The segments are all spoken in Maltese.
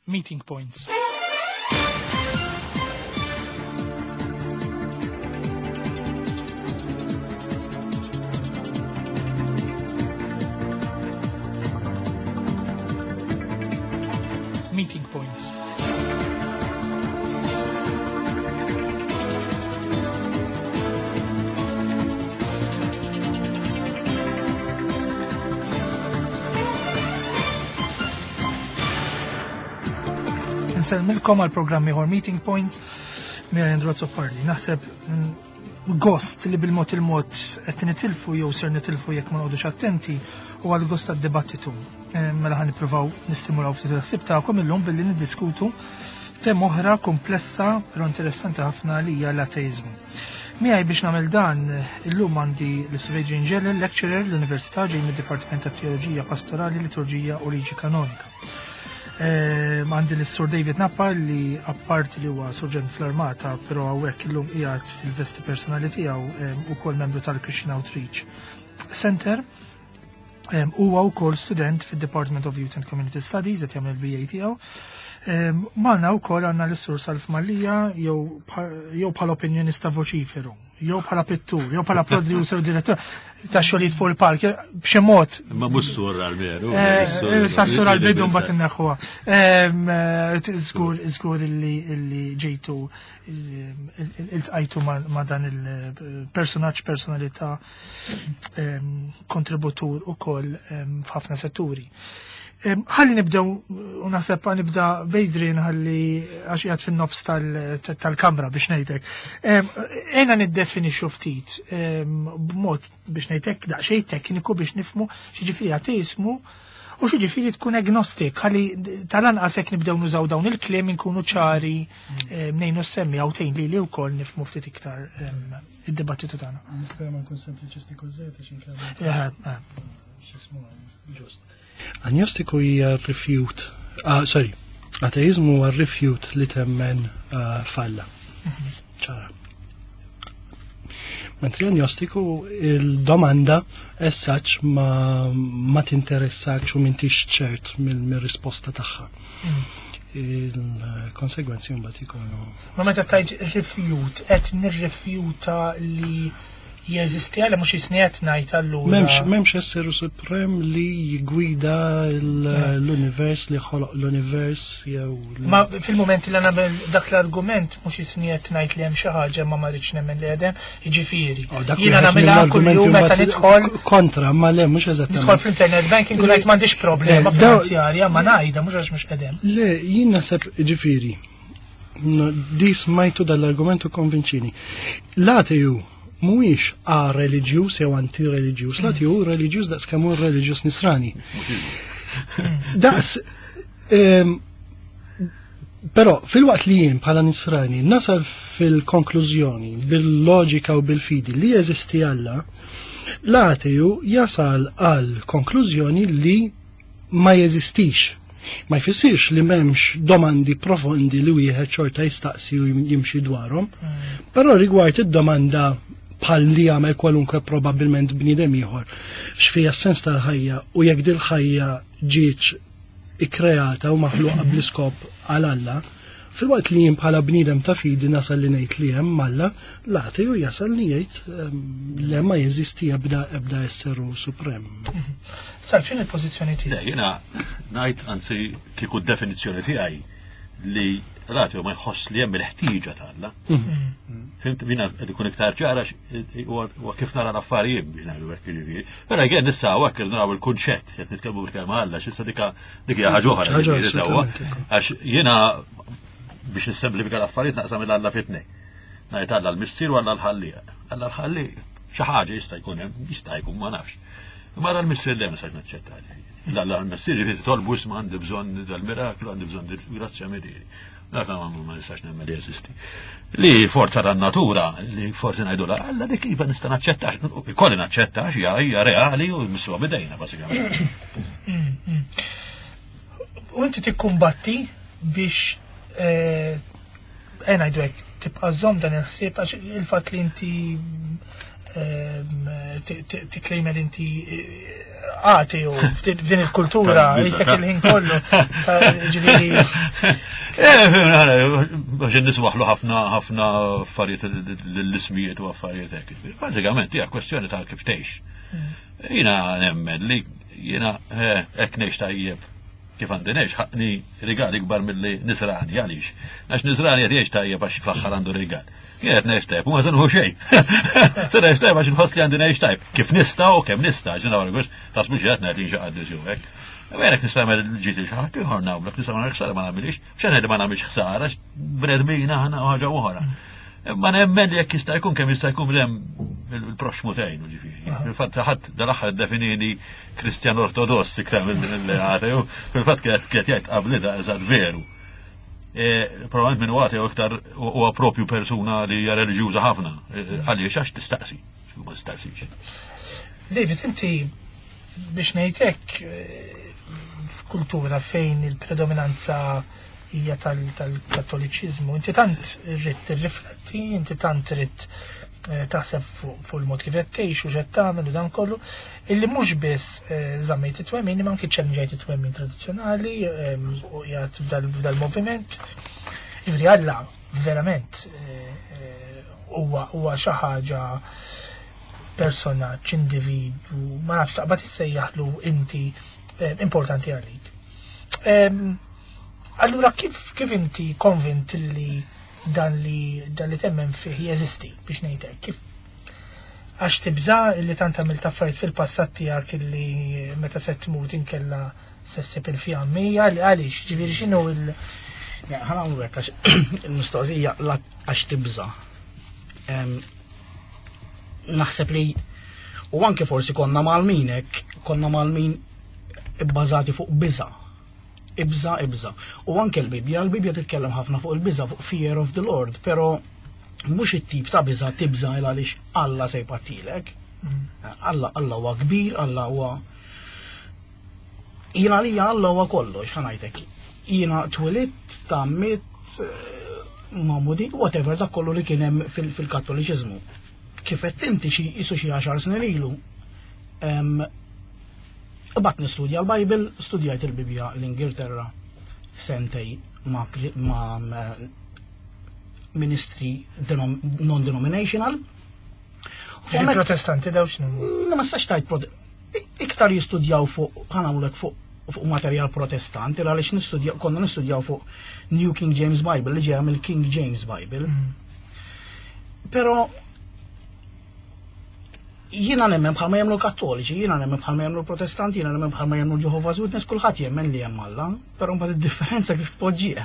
Meeting points. Meeting points. Nselmilkom għal programmi ħor Meeting Points Mira Jandrozzo Parli. Naħseb gost li bil-mod il-mod qed nitilfu jew ser nitilfu jekk ma nqogħdux attenti u għal gost tad-dibattitu. Mela ħan nippruvaw nistimulaw ftit il-ħsieb tagħkom illum billi niddiskutu tema oħra komplessa però interessanti ħafna li hija l-ateizmu. Miegħi biex nagħmel dan illum għandi l-Sur Adrian Gellel, lecturer l-Università ġej mid-Dipartiment tat Teoloġija Pastorali, Liturġija u Liġi Kanonika. Għandi l-Sur David Nappa li apparti li huwa surġent fl-armata, però hawnhekk illum qiegħed fil-vesti personali tiegħu ukoll membru tal-Christian Outreach Center. Huwa wkoll student fid-Department of Youth and Community Studies qed jagħmel il-BA tiegħu. Magħna wkoll għandna l-Sur Salf Mallija jew bħala opinjonista voċiferu, jew bħala pittur, jew bħala producer u direttur ta' xogħlijiet fuq il-park b'xi mod. Ma mhux sur għall-veru. Sassur għall-bidu mbagħad inneħħuha. Żgur illi ġejtu iltqajtu ma' dan il-personaġġ personalità kontributur ukoll f'ħafna setturi. Ħalli nibdew u naħseb nibda Adrian ħalli għax qiegħed fin-nofs tal-kamra biex ngħidlek. Ejna niddefinixxu ftit b'mod biex ngħidlek daqsxejn tekniku biex nifhmu x'jiġifieri ateismu u x'jiġifieri tkun agnostik ħalli tal-anqas hekk nibdew nużaw dawn il-kliem inkunu ċari mnejn semmi għawtejn li wkoll nifhmu ftit iktar id-dibattitu tagħna. Nispera ma nkun sempliċistiku żejt għax inkellem. Ġust. Agnostiku hija rifjut, ateizmu huwa rifjut li temmen falla. ċara. Mentri agnostiku il-domanda essaċ ma tinteressax u mintix ċert mill-risposta tagħha. Il-konsegwenzi mbagħad ikunu. Ma meta tajt rifjut, qed nirrifjuta li jeżisti għal mhux isniet ngħid allura. M'hemmx esseru suprem li jigwida l-univers li ħoloq l-univers jew. Ma fil-mument li nagħmel dak l-argument mhux isniet ngħid li hemm xi ħaġa ma rridx nemmen li qegħdem, jiġifieri. Jiena nagħmilha kuljum meta nidħol kontra ma le mhux eżattament. Nidħol fl-internet banking u ngħid m'għandix problema finanzjarja ma ngħidha mhux għax mhux qegħdem. Le, jien naħseb ġifieri. Di smajtu dal-argumentu konvinċini. L-ateu mhuwiex reliġjuż jew anti-reliġjuż, l-ateu reliġjuż daqs kemm hu reliġjuż nisrani. Daqs però fil-waqt li jien bħala nisrani nasal fil-konklużjoni bil-loġika u bil-fidi li jeżisti Alla, l-ateu jasal għal konklużjoni li ma jeżistix. Ma jfissirx li m'hemmx domandi profondi li wieħed xorta jistaqsi u jimxi dwarhom, però rigward id-domanda bħal li għamel kwalunkwe probabbilment bniedem ieħor x'fija s-sens tal-ħajja u jekk dil ħajja ġietx ikkreata u maħluqa bl-iskop għal Alla, fil-waqt li jien bħala bniedem ta' fidi nasal li ngħid li hemm Alla, l-ateu jasal li jgħid li ma jeżisti ebda esseru suprem. Sar x'in il-pożizzjoni tiegħek? Jiena ngħid anzi kieku d-definizzjoni tiegħi li l-ateu ma jħoss li hemm il-ħtieġa ta' Alla. Fimt jiena qed ikun iktar ċara u kif nara l-affarijiet biex ngħidu hekk jiġifieri. Però jgħid nissa hawnhekk naraw il-kunċett qed nitkellmu bil-kelma Alla x'issa dik hija ħaġa oħra. Għax jiena biex nissemplifika l-affarijiet naqsam il-Alla fit-tnejn. Ngħid Alla l-missier u Alla l-ħallija. Alla l-ħalli xi ħaġa jista' jkun hemm, jista' jkun ma nafx. Imma Alla l-missier li nistax naċċettali. Alla l-missier jrid tolbu isma' għandi bżonn tal-miraklu, għandi bżonn grazzja medieri. Dak ma nistax nemmel jeżisti. Li forza tan-natura, li forsi ngħidu Alla dik iva nista' naċċettax, ikolli naċċettax hija reali u miswa bidejna bażikament. U inti tikkumbatti biex ngħidu hekk tibqa' żomm dan il-ħsieb għax il-fatt li inti tiklejma li inti għati u f'din il-kultura jisek il-ħin kollu. Ġifieri. Għaxin niswaħlu ħafna affarijiet l-ismijiet u affarijiet hekk. Bażikament hija kwestjoni ta' kif tgħix. Jiena nemmen li jiena hekk ngħix tajjeb kif għandi ngħix ħaqni rigali kbar milli nisrani għaliex. Għax nisrani qed jgħix tajjeb għax fl-aħħar għandu rigal. Jgħet ngħix tajjeb, u ma se nħu xejn. Se ngħix tajjeb għax inħoss li għandi ngħix tajjeb. Kif nista' u kemm nista' ġina għargux tasbux qed ngħid li nxaqgħad diżju hekk. Għerek nista' nagħmel ġiet il-xaħat ieħor nawlek nista' nagħmel ħsara ma nagħmilx. X'għan ngħid ma nagħmilx ħsara bnedmin aħna u ħaġa oħra. Ma nemmen li jekk jista' jkun kemm jista' jkun bdem il-proxmu tgħinu ġifieri. Fil-fatt ħadd dal-aħħar iddefinini Kristjan Ortodossi iktar mill-ateu, fil-fatt kienet jgħid qabli da eżatt veru. Probablement minn għati iktar huwa propju persuna li hija reliġjuża ħafna. Għaliex għax tistaqsi, ma tistaqsix. David, inti biex ngħidlek f'kultura fejn il-predominanza hija tal-kattoliċiżmu, inti tant irrid tirrifletti, inti tant irrid taħseb fuq il-mod kif qed tgħix u x'qed tagħmel u dan kollu, illi mhux biss żammejt it-twemmin imma anke ċellenġejt it-twemmin tradizzjonali u qiegħed f'dal-moviment. Ġifieri Alla verament huwa xi ħaġa personaġġ, individwu, ma nafx taqbad issejjaħlu inti importanti għalik. Allura kif inti konvint li dan li temmen fih jeżisti biex ngħidlek kif għax tibża li tant għamilt affarijiet fil-passat tiegħek illi meta se tmut inkella sessib il-fjammija li għaliex ġifieri x'inhu ħanagħmlu hekk għax il-mistoqsija għax tibża. Naħseb li u anke forsi konna mal-min ibbażati fuq biża. Ibża. U anke l-Bibja titkellem ħafna fuq il-biża, fuq fear of the Lord, però mhux it-tip ta' biża tibża għaliex Alla se jpattilek. Alla huwa kbir, Alla huwa jiena li Alla huwa kollox, ħanajtek. Jiena twilidt tammit mamudi, whatever dak kollu li kien hemm fil-Kattoliċiżmu. Kif qed inti xi 10 snin ilu. Bat nistudja l-Bible, studjajt il-Bibja l-Ingilterra sentej ma' ministri non-denominational. Protestanti daw x'nu? Ma stax tajt iktar jistudjaw fuq fuq materjal protestanti, għaliex konna nistudjaw fuq New King James Bible li ġejja mill-King James Bible. Però jiena nemmen bħalma jemlu kattoliċi, jiena nemmen bħalma jemlu protestanti, jiena nemmen bħalma jemlu Jehovah's Witness, kulħadd jemmen li hemm Alla, però mbagħad id-differenza kif tpoġġiha.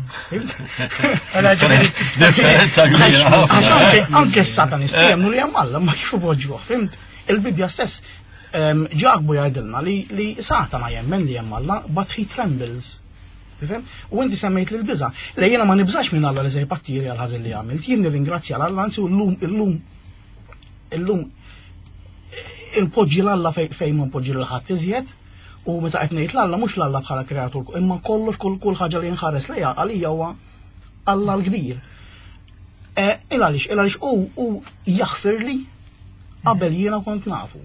Differenza kbira. Anke s-satanisti jemmu li hemm Alla, ma kif ipoġġuh, fimt? Il-Bibja stess ġagbu jgħidilna li Satana jemmen li hemm Alla, but he trembles. U inti semmejt li l-biża. Li jiena ma nibżax minn Alla li se jpattiri għal ħażin li għamilt, jien nirringrazzja l-Alla anzi illum il-poġġi l-Alla fejn ma npoġġi l-ħadd iżjed u meta qed ngħid l-Alla mhux l-Alla bħala kreatur, imma kollox kull ħaġa li nħares lejha għalija huwa Alla l-kbir. Il-għaliex u jaħfirli qabel jiena kont nafu.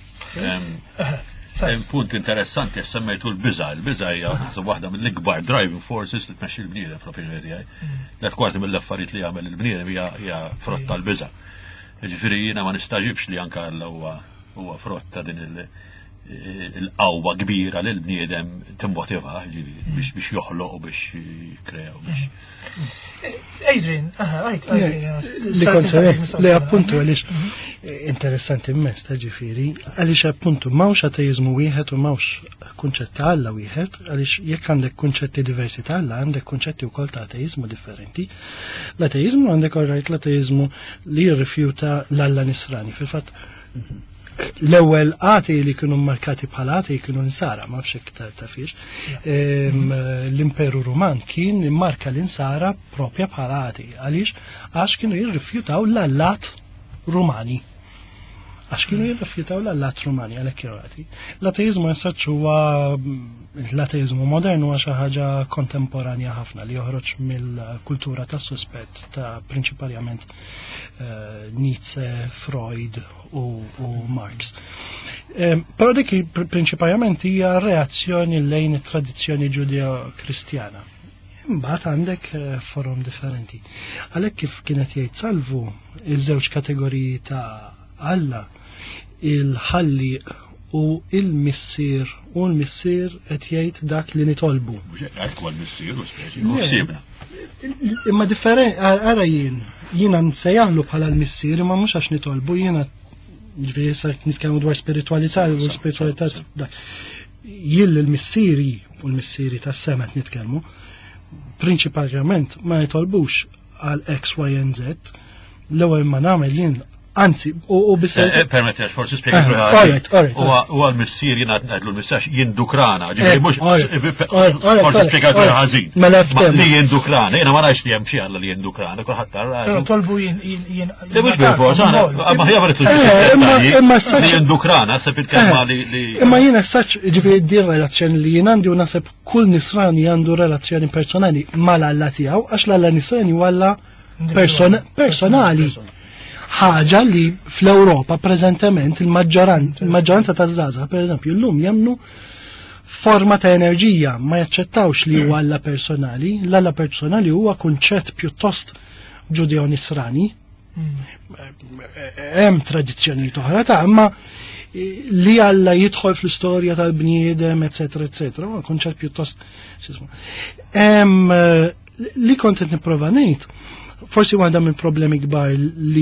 Punt interessanti semmejtu l-biża. Il-biża hija naħseb waħda mill-ikbar driving forces li tmexxi l-bniedem fl-opinjoni tiegħi. Tliet kwarti mill-affarijiet li jagħmel il-bniedem hija frott tal-biża. Ġifieri jiena ma nistaġibx li anke Alla huwa frott ta' din il-qawwa kbira li l-bniedem timmotiva biex joħloq u biex jikrea u biex. Adrian, li kont li appuntu għaliex interessanti immens ta' ġifieri, għaliex appuntu m'hawnx ateizmu wieħed u m'hawnx kunċett ta' Alla wieħed, għaliex jekk għandek kunċetti diversi ta' Alla, għandek kunċetti wkoll ta' ateizmu differenti. L-ateizmu għandek orajt l-ateizmu li jirrifjuta l-Alla nisrani. Fil-fatt l-ewwel qati li kienu markati bħala qati kienu l-insara, ma fxek ta' fiex. L-Imperu Ruman kien immarka l-insara propja bħala qati. Għaliex għax kienu jirrifjutaw l-allat Rumani. għax kienu jirrifjutaw l-Allat Rumani għalhekk kirati. L-ateizmu jisaċ huwa l-ateizmu modernu huwa xi ħaġa kontemporanja ħafna li joħroġ mill-kultura tas-suspett ta' prinċipalment Nietzsche, Freud u Marx. Però dik prinċipalment hija reazzjoni lejn it-tradizzjoni ġudeo-kristjana. Imbagħad għandek forum differenti. Għalhekk kif kienet jgħid Salvu iż-żewġ kategoriji ta' Alla, il-ħalli u il-missier u l-missier qed jgħid dak li nitolbu. Għajt huwa l-missier u speċi. Imma differenti ara jiena nsejjaħlu bħala l-missier imma mhux għax nitolbu jiena ġifieri sa nitkellmu dwar spiritualità u l-spiritualità jien l-missieri u l-missieri tas-sema qed nitkellmu prinċipalment ma jitolbux għal X, Y and Z, l-ewwel ma nagħmel jien, anzi, u bisel. Permetti għax forsi spjega ħaġa. U għal-missier jien għadlu l-missax jindukrana, ġifieri mhux forsi spjegatu ħażin. Li jindukrana, jiena ma rajx li hemm xi alla li jindukrana, kulħadd tara. Tolbu jien. Mhux bil-forsi, ma ħja varet li jindukrana, sepp il-kelma li. Imma jiena saċ ġifieri di relazzjoni li jien għandi u naħseb kull nisrani għandu relazzjoni personali mal-Alla tiegħu għax l-Alla nisrani walla personali. Ħaġa li fl-Ewropa preżentement il-maġġoranza taż-żgħażagħ pereżempju llum jemmnu forma ta' enerġija ma jaċċettawx li huwa Alla personali, l-Alla personali huwa kunċett pjuttost ġudeo-nisrani. Hemm tradizzjoni oħra ta' imma li Alla jidħol fl-istorja tal-bniedem, eccetera, eccetera, huwa kunċett pjuttost li kont qed nipprova ngħid. Forsi waħda minn problemi kbar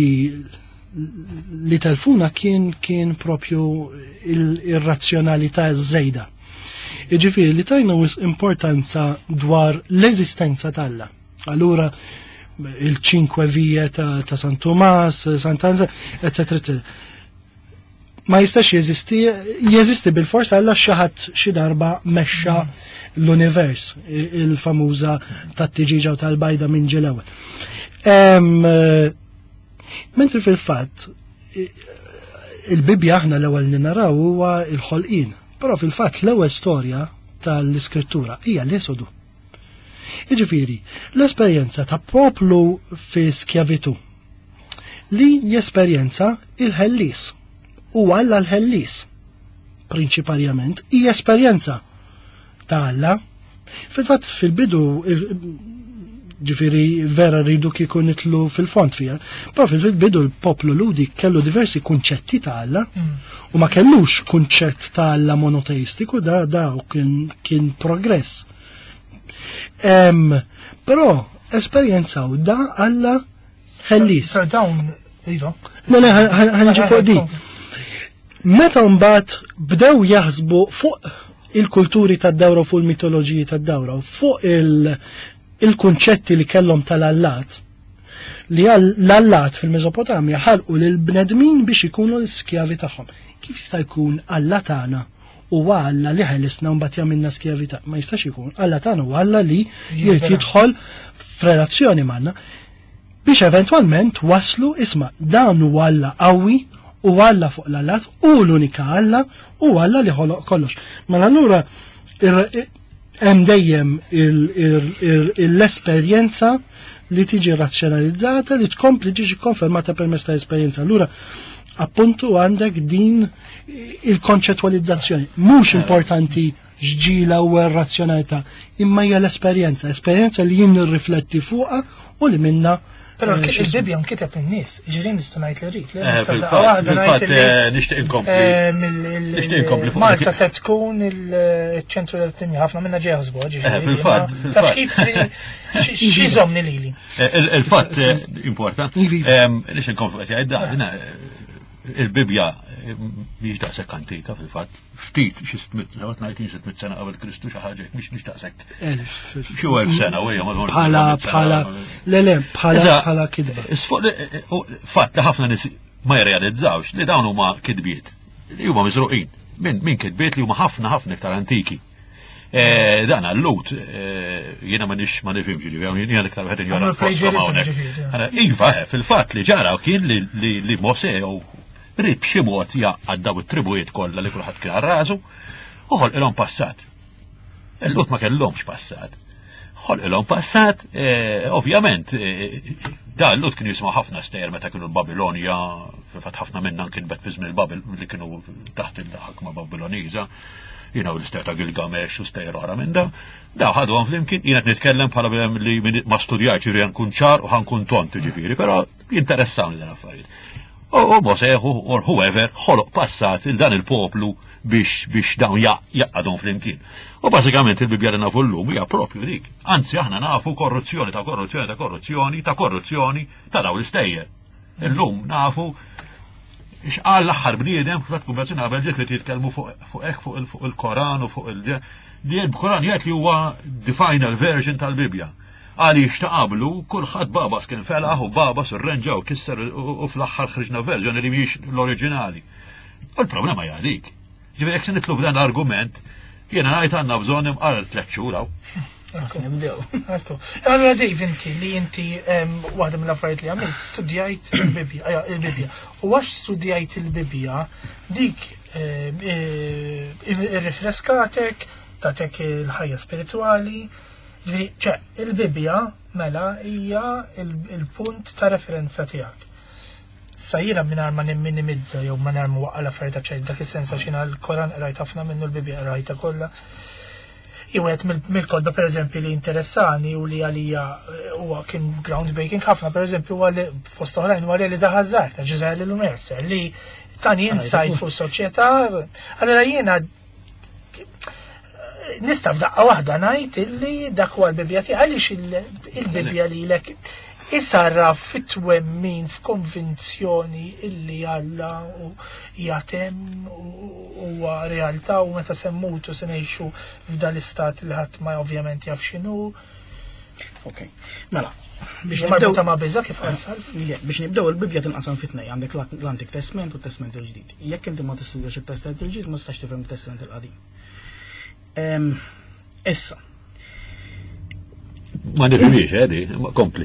li telfuna kien propju il-razzjonalità żejda. Jiġifieri li tajna importanza dwar l-eżistenza tal-Alla. Allura il-5 vie ta' San Tomas, Sant'Anza, eccetera, eccetera. Ma jistax jeżisti bil-forsa Alla xaħat xi darba mexxa l-univers, il-famuża tat-tiġiġa u tal-bajda minn ġil-ewwel. Mentri fil-fatt il-Bibja aħna l-ewwel li naraw huwa l-ħolqien, però fil-fatt l-ewwel storja tal-iskrittura hija l-Esodu. Jiġifieri, l-esperjenza ta' poplu fi skjavitu li jesperjenza il-ħellis u Alla l-ħellis prinċipalment hija esperjenza ta' Alla. Fil-fatt fil-bidu ġifiri vera rridu kieku nitlu fil-font fija, però fil-bidu l-poplu ludi kellu diversi kunċetti ta' Alla u ma kellux kunċett ta' Alla monoteistiku, da kien progress. Però esperjenzaw da Alla ħellis. Ħanġi fuq di. Meta mbagħad bdew jaħsbu fuq il-kulturi tad-dawra u fuq il-mitoloġiji tad-dawra u fuq il-kunċetti li kellhom tal-Allat li l-Allat fil-Meżopotamja ħalqu lil bnedmin biex ikunu l-skjavi tagħhom. Kif jista' jkun Alla tagħna huwa Alla li ħellisna mbagħad jagħmilna skjavi ta' ma jistax ikun. Alla tagħna huwa Alla li jrid jidħol f'relazzjoni magħna biex eventwalment waslu isma' dan huwa Alla qawwi u Alla fuq l-Allat u l-unika Alla u Alla li ħoloq kollox. Ma allura hemm dejjem l-esperjenza li tiġi razzjonalizzata li tkompli tiġi konfermata permezz ta' esperjenza. Allura appuntu għandek din il-konċettwalizzazzjoni. Mhux importanti ġġila u r-razzjonalità, imma hija l-esperjenza, esperjenza li jien nirrifletti fuqha u li minna. Però il-Bibja nkiteb in-nies, ġirien nista' ngħid li rrid. Nixtieq inkompli fuq. Malta se tkun il-ċentru tad-dinja ħafna minna ġeħsbu, ġifieri. Fil-fatt. Taf kif x'żommni lili. Il-fatt importanti. Nixtieq inkompli qed jgħidha il-Bibja mhix daqshekk antika fil-fatt. Ftit xi 600 sena qabel Kristu xi ħaġa mhix daqshekk. Xi 1000 sena u hija bħala kidba. Fatt li ħafna nies ma jirrealizzawx li dawn huma kidbiet. Li huma miżruqin minn kidbiet li huma ħafna iktar antiki. Dan għallut, jiena ma nifhimx li jiena iktar wieħed injora hawnhekk. Iva, fil-fatt li ġara kien li Mose rrid b'xi mod jaqqad daw it-tribujiet kollha li kulħadd kien rasu u ħolqilhom passat. Il-Lut ma kellhomx passat. Ħolqilhom passat, ovvjament, da l-Lut kien jisma' ħafna stejjer meta kienu l-Babilonja, fat ħafna minnha nkitbet fi żmien il-Babil li kienu taħt il-ħakma Babiloniża, l-ister ta' Gilgamesh u stejjer oħra minn da ħadhom flimkien, jiena qed nitkellem bħala li ma studjajt ġifieri nkun ċar u ħankun tont ġifieri, però jinteressawni dan affarijiet. U Mosè or whoever ħoloq passat il dan il-poplu biex dawn jaqqadhom flimkien. U bażikament il-Bibja li nafu llum hija proprju dik. Anzi aħna nafu korruzzjoni ta' dawn l-istejjer. Illum nafu x'qal l-aħħar bniedem f'kat kumbazzjoni qabel ġek li jitkellmu fuq il-Koran u fuq il-Koran jgħid li huwa the final version tal-Bibja. Għaliex ta' qablu kulħadd babas kien felaħ u babas irrenġa u kisser u fl-aħħar ħriġna verżjoni li mhix l-oriġinali. U l-problema hija dik. Ġifieri jekk se nitlu f'dan l-argument, jiena ngħid għandna bżonn imqarr 3 xhur hawn. Ekku. Allora Dave, inti waħda mill-affarijiet li għamilt studjajt il-Bibja. U għax studjajt il-Bibja, dik irrifreskatek, tatek il-ħajja spirituali. Ġifieri, il-Bibja mela hija il-punt ta' referenza tiegħek. Sajjira mingħajr ma nimminimizza jew ma narmu waqqa l-affarijiet ċejn dak is-sens għax jiena l-Koran qrajt ħafna minnu l-Bibja qrajta kollha. Iwet mill-kodba per eżempju li interessani u li għalija huwa kien groundbreaking ħafna per eżempju huwa li fost oħrajn huwa li daħażar ta' Giselle Lumerser li tani insight fuq soċjetà. Allura jiena nista' f'daqqa waħda ngħid illi dak huwa l-Bibja tiegħi għaliex il-Bibja lilek isarra fit-twemmin f'konvinzjoni illi Alla u jatem huwa realtà u meta semmutu se ngħixu f'dan l-istat li ħadd ma ovvjament jaf x'inhu. Okay. Mela, biex marbuta ma' biża kif qasal. Biex nibdew il-Bibja tinqasam fit-tnejn għandek l-Antik Testament u t-Testament il-Ġdid. Jekk inti ma tistudjax it-Testament il-Ġdid ma tistax tifhem it-Testament il-Qadim. Issa. Ma nifhimx di, kompli.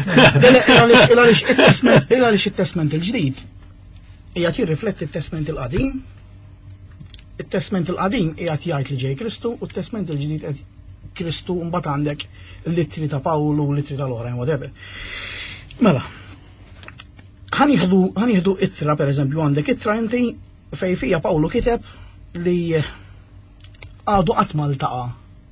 Għaliex it-Testament il-Ġdid qiegħed jirrifletti t-Testament il-Qadim. It-Testament il-Qadim qiegħed jgħid li ġej Kristu u t-Testament il-Ġdid qed Kristu mbagħad għandek l-ittri ta' Pawlu u l-ittri tal-oħrajn whatever. Mela, ħanieħdu ittra pereżempju għandek ittra inti fejn fija Pawlu kiteb li għadu qatt ma ltaqa'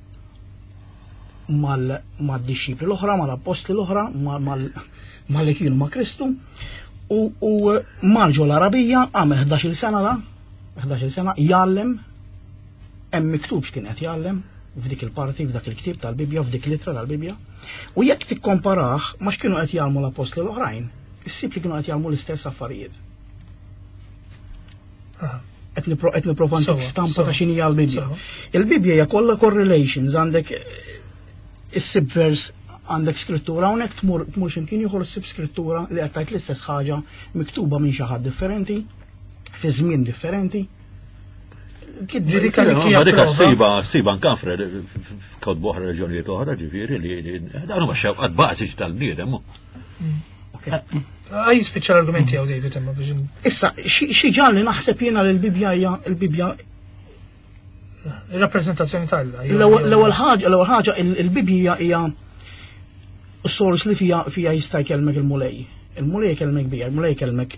mal-disċipli l-oħra, mal-apostli l-oħra, mal-li kienu ma' Kristu u marġu l-Arabija għamel 11 sena jgħallem hemm miktub x'kien qed jgħallem f'dik il-parti, f'dak il-ktieb tal-Bibja, f'dik l-ittra tal-Bibja. U jekk tikkomparah ma x'kienu qed jgħallmu l-apostli l-oħrajn, issib li kienu qed jgħallmu l-istess affarijiet. Qed nipprova ntik stampa ta' x'inhi l-Bibja. Il-Bibja hija kollha correlations għandek is-sib vers għandek skrittura hawnhekk tmur x'imkien ieħor issib skrittura li qed tgħid l-istess ħaġa miktuba minn xi ħadd differenti fi żmien differenti. Dik siba nkanfre kodbu oħra reġjonijiet oħra ġifieri li dan huma xewqat bażiċi tal-bniedem. Għaj spiċċa l-argumenti għaw David imma biex. Issa, xi ġalli naħseb jiena li l-Bibja hija l-Bibja il-rappresentazzjoni tal-la. L-ewwel ħaġa il-Bibja hija s-sors li fija jista' jkellmek il-mulej. Il-mulej jkellmek bija, il-mulej jkellmek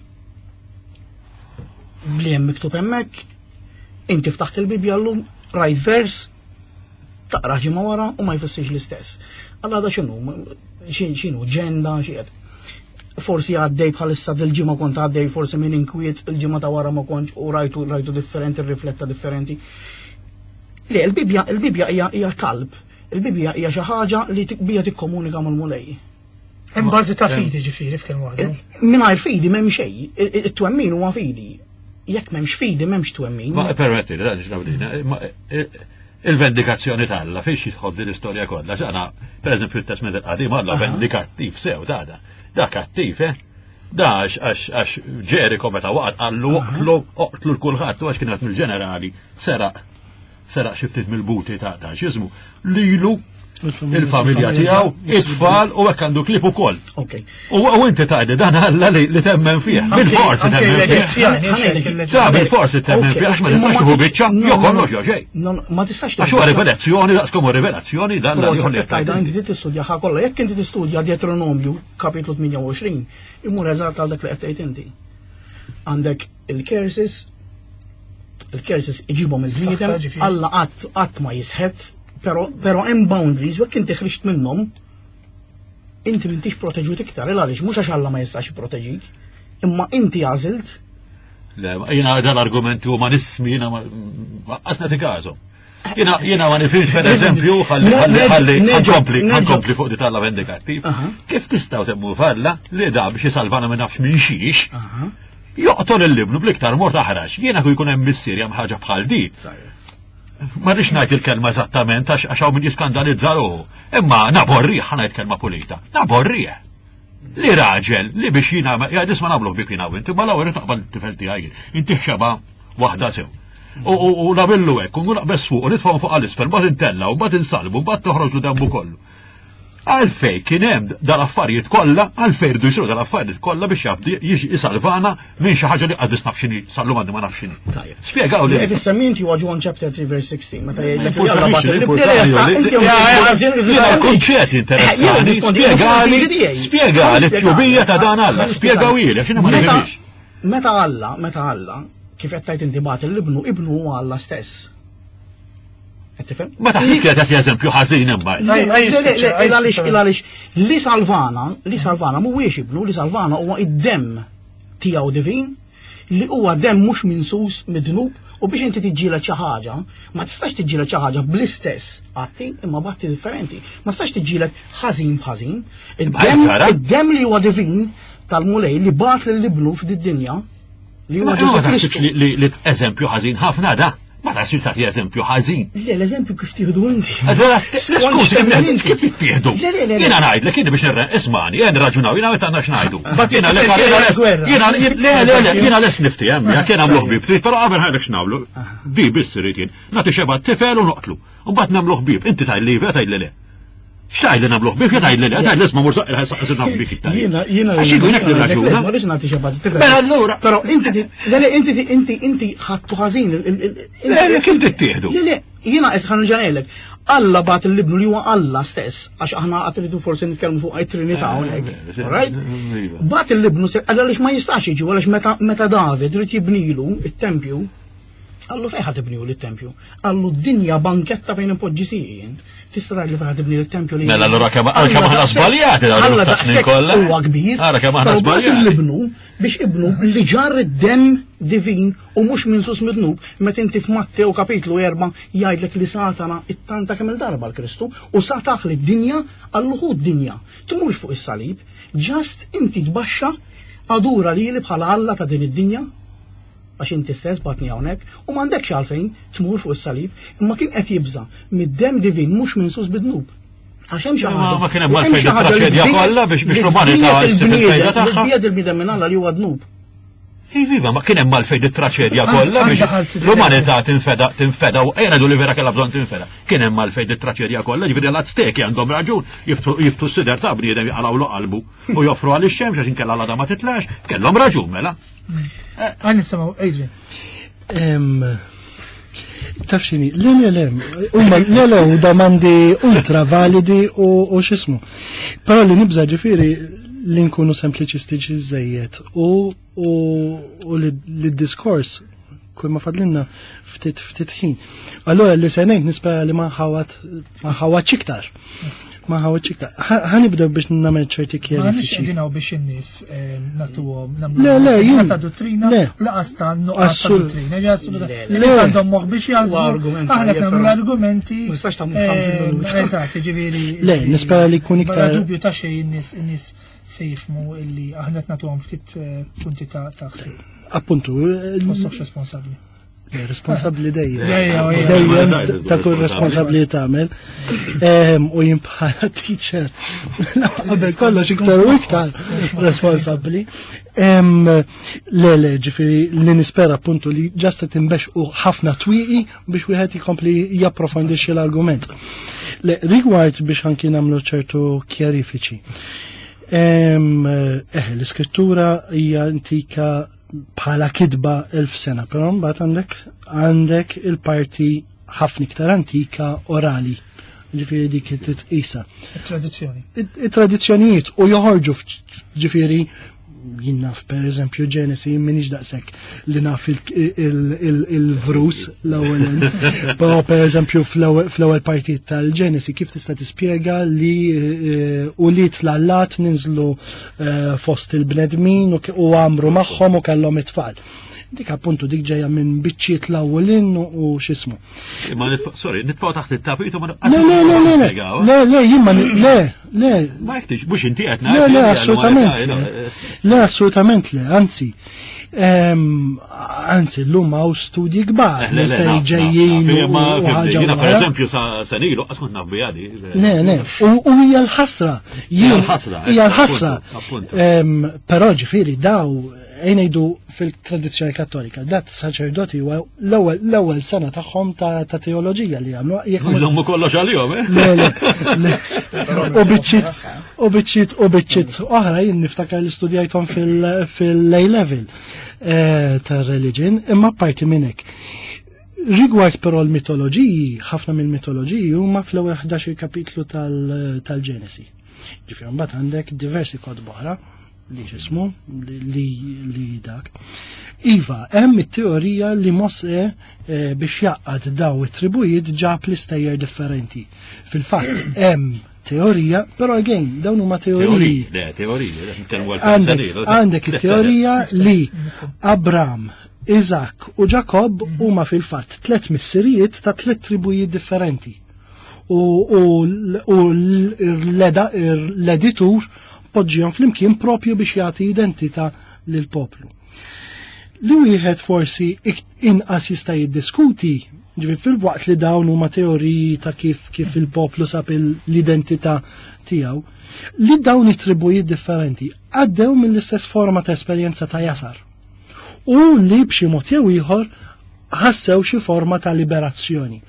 bli hemm miktub hemmhekk, inti ftaħt il-Bibja llum rajt vers taqra ġimgħa wara u ma jfissirx l-istess. Alla da x'inhu ġenda xiegħed. Forsi għaddej bħalissa dil-ġimgħa kont għaddej forsi minn inkwiet il-ġimgħa ta' wara ma kontx u rajtu differenti, rifletta differenti. Le, il-Bibja hija kalb. Il-Bibja hija xi ħaġa li bija tikkomunika mal-mulej. Hemm bażi ta' fidi ġifieri f'kemm waħda. Mingħajr fidi m'hemm xejn. It-twemmin huwa fidi. Jekk m'hemmx fidi m'hemmx twemmin. Ma permetti, il-vendikazzjoni tal-la fejn jidħol din l-istorja kollha. Ġana, pereżempju t-Testament il-Qadim għalla vendikattiv sew da. Da kattiv, Da għax Ġeriko meta waqgħet qallu oqtlu l-kulħadd għax kienet mill-ġenerali seraq xi ftit mill-buti ta' x'ismu lilu il-familja tiegħu, it-tfal u hekk għandu klip ukoll. Okay. U inti tgħid dan Alla li temmen fih. Bil-forsi temmen fih. Da bil-forsi temmen fih għax ma nistax tieħu biċċa jew kollox jew xejn. Ma tistax Għax huwa rivelazzjoni daqskom rivelazzjoni dan li tajda inti tistudja ħa kollha, jekk inti tistudja Deuteronomju kapitlu 28, imur eżatt għal dak li qed tgħid inti. Għandek il-curses iġibhom iż-żniedem, Alla qatt ma jisħed. Pero hemm boundaries, jekk inti ħriġt minnhom, inti m'intix proteġut iktar, għaliex mhux għax Alla ma jistax jipproteġik, imma inti għażilt. Le, jiena dal-argumenti umanismi jiena waqqasna ti każhom. Jiena ma nifhimx pereżempju ħalli fuq di tal vendikattiv. Kif tistgħu temmu falla li da biex jisalvana minn nafx minn xiex, joqtol il-libnu bl-iktar mort aħrax, jiena ku jkun hemm mis-Sirja ħaġa bħal di. Ma rridx ngħid il-kelma eżattament għax hawn min jiskandalizza ruħu. Imma naborrih ħanajt kelma pulita. Naborrih. Li raġel li biex jiena jgħidis ma nagħmluh bik jiena inti ma l-ewwel naqbal tifel tiegħi. Inti xeba waħda sew. U nabillu hekk, u naqbes fuq u nitfgħu fuq għall-isfel, mbagħad intella u mbagħad insalbu, mbagħad toħroġ lu dembu kollu. Għalfej kien hemm dal-affarijiet kollha, għalfej rridu jsiru dal-affarijiet kollha biex jafdi jisalvana minn xi ħaġa li qatt naf x'inhi, sallu m'għandi ma naf x'inhi. Spjegaw li. Qed issemminti huwa John chapter 3 verse 16 meta kunċett interessanti, spjegali t-tjubija ta' dan Alla, spjegaw ili, għax ma nifhimx. Meta Alla, kif qed tgħid inti bagħat il-ibnu, ibnu huwa Alla stess. Ma taħdik qed eżempju ħażin imma. Għaliex li salvana mhuwiex ibnu, li salvana huwa id-demm tiegħu divin li huwa demm mhux minsus midnub u biex inti tiġġieled xi ħaġa, ma tistax tiġġieled xi ħaġa bl-istess atti imma batti differenti. Ma tistax tiġġieled ħażin b'ħażin. Id-demm li huwa divin tal-mulej li bat lill-ibnu f'did-dinja li huwa Ġesu Kristu. Li eżempju ħażin ħafna da. Ma tasir taħti eżempju ħażin. Le, l-eżempju kif tieħdu inti. Kif tittieħdu? Jiena ngħidlek kien biex ismani, jien raġunaw, jiena meta għandna x'ngħidu. Jiena les nifti hemm, jekk kien nagħmlu ħbieb, però qabel ħajlek x'nagħmlu. Bib isrid jien. Nagħti xeba tifel u noqtlu. U mbagħad nagħmlu ħbieb, inti tgħidli tgħidli le. X'għaj li nagħmluh bik tgħidli le, tgħidli isma' mur saqqa nagħmlu bik it-tajb. Jiena għax ikun hekk nirraġuna. Ma rridx nagħti xi ħaġa. Allura. Però inti ħadtu ħażin. Le kif tittieħdu? Le, jiena qed ħanġanelek. Alla bagħat il-libnu li huwa Alla stess, għax aħna qatt iridu forsi nitkellmu fuq it-Trinità hawnhekk. Right? Bagħat il-libnu għaliex ma jistax jiġu għaliex meta David irid jibnilu it-tempju, Allu fejn ħad tibniw lit-tempju? Allu d-dinja banketta fejn impoġġi sijin. Tista' li fejn ħad tibni lit-tempju li. Mela allura kemm aħna żbaljati dawn il-taqsmin kollha. Huwa kbir. Ara kemm aħna żbaljati. Biex ibnu li ġar id-demm divin u mhux minsus midnub meta inti f'Mattew kapitlu 4 jgħidlek li Satana it-tanta kemm il-darba l-Kristu u sa taħli d-dinja għalluħu d-dinja. Timurx fuq is-salib, ġast inti tbaxxa adura lili bħala Alla ta' din id-dinja għax inti stess batni hawnhekk u m'għandekx għalfejn tmur fuq is-salib imma kien qed jibża mid-demm divin mhux minsus bidnub. Għax hemm xi ħaġa. Ma kien hemm għalfejn it-traċedja kollha biex l-umanità issib il-fejda tagħha. Bija il-bidem minn Alla li huwa dnub. Iva, ma kien hemm għalfejn it-traċedja kollha biex l-umanità tinfeda u qiegħdu li vera kellha bżonn tinfeda. Kien hemm għalfejn it-traċedja kollha, jiġifieri l-Azteki għandhom raġun jiftu s-sider ta' bniedem jaqalgħu qalbu u joffru għal ix-xemx għax inkella l-għada ma titlax, kellhom raġun mela. Għan nisimaw, Adrian. Tafxini, l-le u domandi ultra validi u xismu. Pero li nibza ġifiri li nkunu sempliċistiċi zzejiet u li diskors kull ma fadlinna ftit ħin. Allora li senajt nispera li ma ħawat ċiktar. Ma ħawat ċiktar. Ħanibdew biex namel ċerti kjerifiċi. Ma nix biex in-nies natuhom namlu ta' dottrina u laqas ta' nuqqas ta' dottrina. Li għandhom moħ biex jazmu, aħna nagħmlu l-argumenti. Mistax ta' mux eżatt, ġifieri. Le, nispera li jkun iktar. Bla dubju ta' xejn in-nies se jifhmu illi aħna qed nagħtuhom ftit punti ta' ħsieb. Appuntu. Mhux responsabbli. Responsabbli dejjem. Dejjem, Dejjem ta' kull responsabbli tagħmel. U jien bħala teacher qabel kollox iktar u iktar responsabbli. Le, ġifieri li nispera appuntu li ġasta tinbexqu ħafna twieqi biex wieħed ikompli japprofondixxi l-argument. Le, rigward biex anki nagħmlu ċertu kjarifiċi. L-iskrittura hija antika bħala kidba 1000 sena, però mbagħad għandek il-parti ħafna iktar antika orali. Ġifieri dik titqisa. Il-tradizzjoni. Il-tradizzjonijiet u joħorġu ġifieri jien naf pereżempju Ġenesi minix daqshekk li naf il-vrus l-ewwel. Però pereżempju fl-ewwel partit tal-Ġenesi kif tista' tispjega li u li tlallat ninżlu fost il-bnedmin u għamru magħhom u kellhom it-tfal. Dik appuntu dik ġejja minn biċċiet l-awwelin u x'ismu. Sorry, nitfgħu taħt it-tapit u ma Le, jimma le. Ma jektix, mhux inti qed Le, assolutament le. Le, assolutament le, anzi. Anzi, l-lum għaw studji kbar fejn ġejjin u ħaġa. Jiena pereżempju sa nilu qas kont naf bijadi. Ne, u hija l-ħasra. Hija l-ħasra. Però ġifieri daw ngħidu fil-tradizzjoni kattolika, dat saċerdoti huwa l-ewwel sena tagħhom ta' teoloġija li għamlu. Jżommu kollox għalihom, Le. U biċċiet oħra jien niftakar li studjajthom fil-A level tar-religion, imma parti minn hekk. Rigward però l-mitoloġiji, ħafna mill-mitoloġiji huma fl-ewwel 11 kapitlu tal-Ġenesi. Ġifieri mbagħad għandek diversi kod oħra li xismu li dak. Iva, hemm it-teorija li Mosè biex jaqqad daw it-tribujiet ġab l-istejjer differenti. Fil-fatt hemm teorija, però again dawn huma teoriji. Għandek it-teorija li Abram, Isaac u Jacob huma fil-fatt 3 missirijiet ta' 3 tribujiet differenti. U l-editur poġġihom flimkien propju biex jagħti identità lil poplu. Li wieħed forsi inqas jista' jiddiskuti ġifieri fil-waqt li dawn huma teoriji ta' kif il-poplu sab l-identità tiegħu, li dawn it-tribujiet differenti għaddew mill-istess forma ta' esperjenza ta' jasar. U li b'xi mod jew ieħor ħassew xi forma ta' liberazzjoni.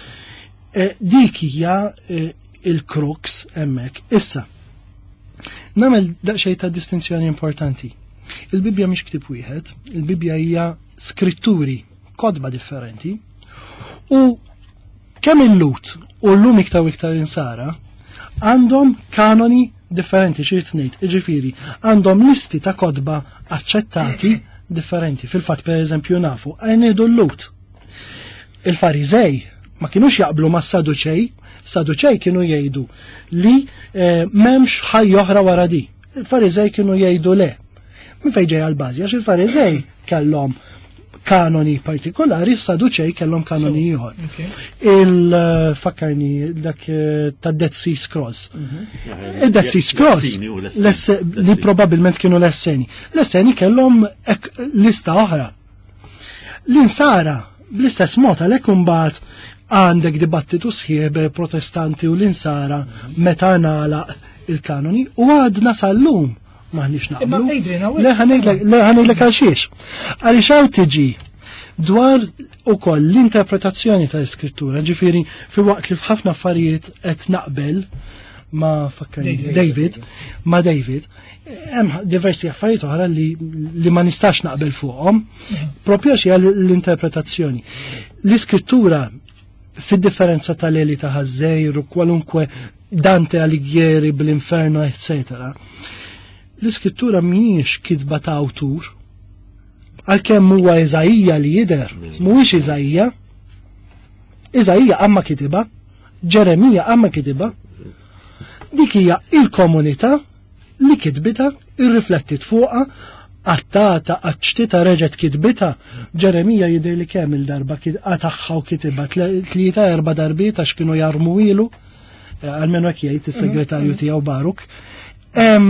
Dik hija il-crux hemmhekk. Issa nagħmel daqsxejn ta' distinzjoni importanti. Il-Bibja mhix ktieb wieħed, il-Bibja hija skritturi, kodba differenti, u kemm il-Lut u llum iktar insara għandhom kanoni differenti xirt ngħid, jiġifieri għandhom listi ta' kodba aċċettati differenti. Fil-fatt pereżempju nafu ngħidu l-Lut. Il-Fariżej ma kinux jaqblu mas-Saduċej. Saduċej kienu jgħidu li m'hemmx ħajja oħra wara di. Il-Fariżej kienu jgħidu le. Min fejn ġej għall-bażi għax il-Fariżej kellhom kanoni partikolari, Saduċej kellhom kanoni ieħor. Il-fakkarni dak ta' Dead Sea Scrolls. Il-Dead Sea Scrolls li probabbilment kienu l-Esseni. L-Esseni kellhom lista oħra. L-insara bl-istess mod għalhekk imbagħad għandek dibattitu sħieb protestanti u l-insara meta nagħlaq il-kanoni u għadna sal-lum maħniex naqblu. Le ħanejdlek għal xiex. Għaliex hawn tiġi dwar ukoll l-interpretazzjoni tal-iskrittura, ġifieri fil-waqt li f'ħafna affarijiet qed naqbel ma' David, hemm diversi affarijiet oħra li ma nistax naqbel fuqhom, propju għax hija l-interpretazzjoni. L-iskrittura fid-differenza tal-Eli ta' Ħażejr u kwalunkwe Dante Alighieri bl-Inferno, etc. L-iskrittura mhijiex kitba ta' awtur, għalkemm huwa Eżajija li jidher, mhuwiex Eżajija. Eżajija għamma kitiba, Ġeremija għamma kitiba, dik hija il-komunità li kitbita, irriflettit fuqha, għattata, għacċtita reġet kitbita. Ġeremija jidher li kemm il-darba għataħħa u kitiba 3-4 darbiet għax kienu jarmu ilu, għalmenu hekk jgħid is-segretarju tiegħu Baruk.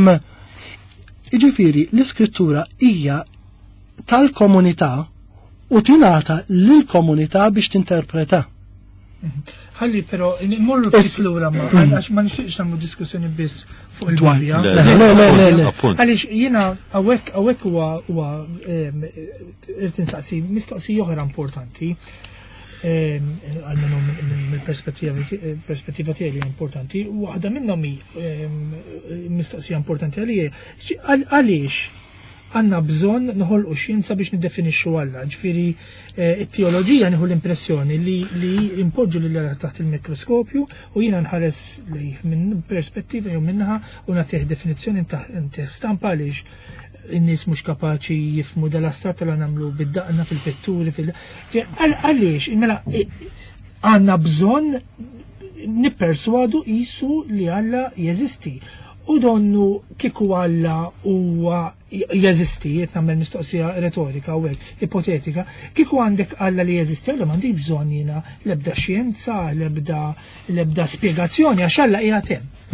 Jiġifieri l-iskrittura hija tal-komunità u tingħata lill-komunità biex tinterpreta. Ħalli però immorru fil-lura għax ma nixtieqx nagħmlu diskussjoni biss fuq il-Bibja. Le. Għaliex jiena hawnhekk huwa irid insaqsi mistoqsija oħra importanti. Għalmenu mill-perspettiva tiegħi li importanti, u waħda minnhom mistoqsija importanti għaliex għandna bżonn noħolqu xjenza biex niddefinixxu Alla. Ġifieri it-teoloġija nieħu l-impressjoni li impoġġu lil Alla taħt il-mikroskopju u jiena nħares lejh minn perspettiva jew minnaħa u nagħtih definizzjoni intih stampa għaliex in-nies mhux kapaċi jifhmu dal-astrat li nagħmlu bid-daqna fil-pitturi għaliex mela għandna bżonn nipperswadu qisu li Alla jeżisti. U donnu kieku Alla huwa jeżisti, qed nagħmel mistoqsija retorika u hekk ipotetika, kieku għandek Alla li jeżisti, Alla m'għandix bżonn jiena l-ebda xjenza, l-ebda spjegazzjoni għax Alla qiegħed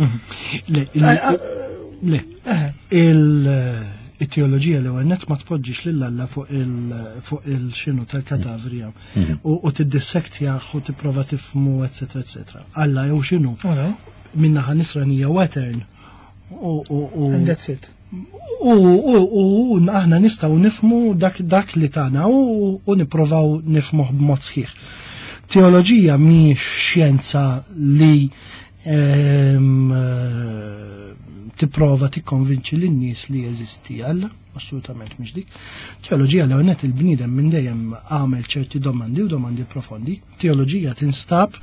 hemm. Le. Il-teoloġija li għannet ma tpoġġix lill-Alla fuq il-xinu tal-katavri u tiddissektjaħ u tipprova tifhmu eccetera. Alla jew xinu minnaħa nisranija Watern. And that's it. U aħna nistgħu nifhmu dak li tagħna u nipprovaw nifhmu b'mod sħiħ. Teoloġija mhix xjenza li tipprova tikkonvinċi lin-nies li jeżisti Alla, assolutament mhix dik. Teoloġija li għonet il-bniedem minn dejjem għamel ċerti domandi u domandi profondi. Teoloġija tinstab